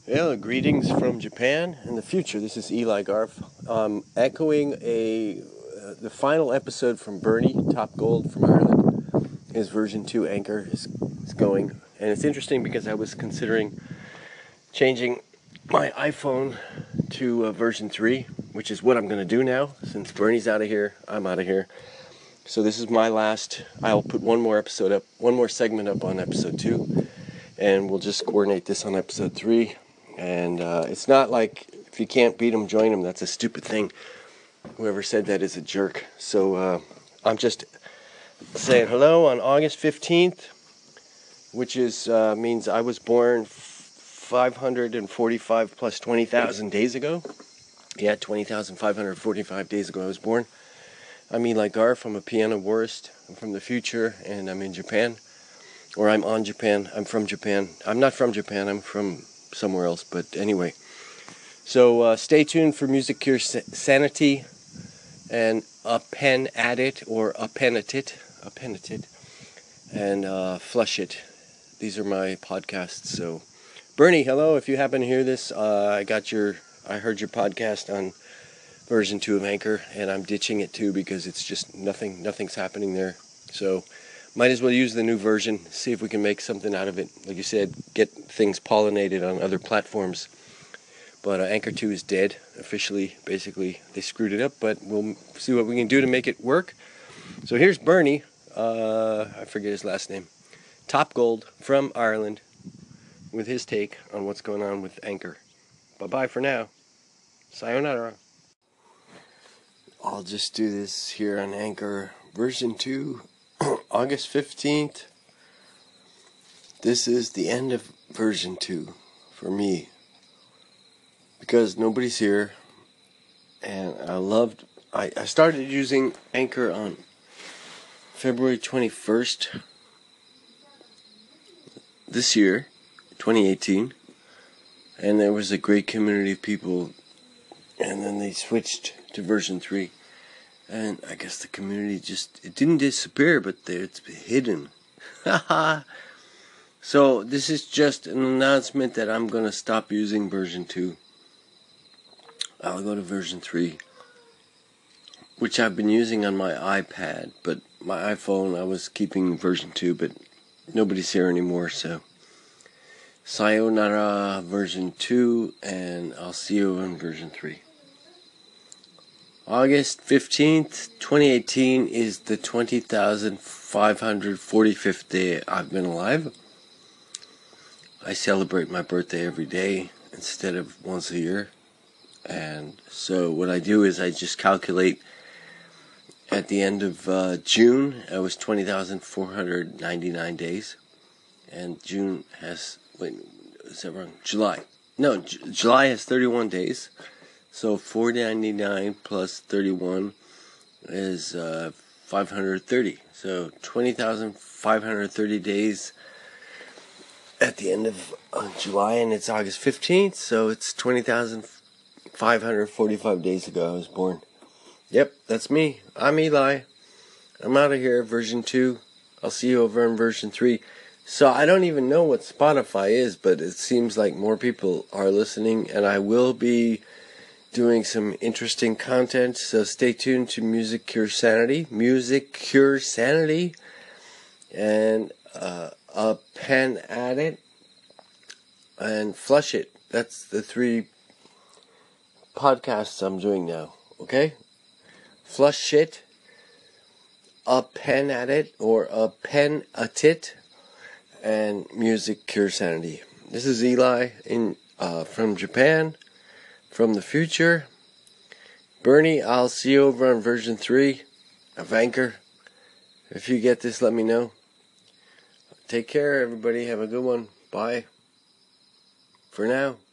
Yeah, greetings from Japan and the future. This is Eli Garf, echoing the final episode from Bernie, Top Gold from Ireland. His version 2 anchor is going, and it's interesting because I was considering changing my iPhone to version 3, which is what I'm going to do now. Since Bernie's out of here, I'm out of here. So this is my last. I'll put one more episode up, one more segment up on episode 2, and we'll just coordinate this on episode 3. And it's not like if you can't beat them, join them. That's a stupid thing. Whoever said that is a jerk. So I'm just saying hello on August 15th, which is means I was born 545 plus 20,000 days ago. Yeah, 20,545 days ago I was born. I'm Eli Garf. I'm a pianowarist. I'm from the future, and I'm in Japan. Or I'm on Japan. I'm from Japan. I'm not from Japan. I'm from somewhere else, but anyway. So stay tuned for Music Cure Sanity and A Pen at It, or A Pen at It, and Flush It. These are my podcasts. So Bernie, hello. If you happen to hear this, I heard your podcast on version 2 of Anchor, and I'm ditching it too because it's just nothing's happening there. So might as well use the new version, see if we can make something out of it. Like you said, get things pollinated on other platforms. But Anchor 2 is dead, officially. Basically, they screwed it up, but we'll see what we can do to make it work. So here's Bernie, I forget his last name, Top Gold from Ireland, with his take on what's going on with Anchor. Bye-bye for now. Sayonara. I'll just do this here on Anchor version 2. August 15th. This is the end of version 2 for me because nobody's here, and I started using Anchor on February 21st this year, 2018, and there was a great community of people, and then they switched to version 3. And I guess the community it didn't disappear, but it's hidden. So this is just an announcement that I'm going to stop using version 2. I'll go to version 3, which I've been using on my iPad, but my iPhone I was keeping version 2, but nobody's here anymore, so sayonara version 2, and I'll see you on version 3. August 15th, 2018 is the 20,545th day I've been alive. I celebrate my birthday every day instead of once a year. And so what I do is I just calculate at the end of June, I was 20,499 days. And June has, is that wrong? July. No, July has 31 days. So 499 plus 31 is 530. So 20,530 days at the end of July, and it's August 15th, so it's 20,545 days ago I was born. Yep, that's me. I'm Eli. I'm out of here, version 2. I'll see you over in version 3. So I don't even know what Spotify is, but it seems like more people are listening, and I will be doing some interesting content, so stay tuned to Music Cure Sanity, and A Pen at It, and Flush It. That's the 3 podcasts I'm doing now, okay? Flush It, A Pen at It, or A Pen at It, and Music Cure Sanity. This is Eli from Japan. From the future, Bernie, I'll see you over on version 3 of Anchor. If you get this, let me know. Take care, everybody. Have a good one. Bye. For now.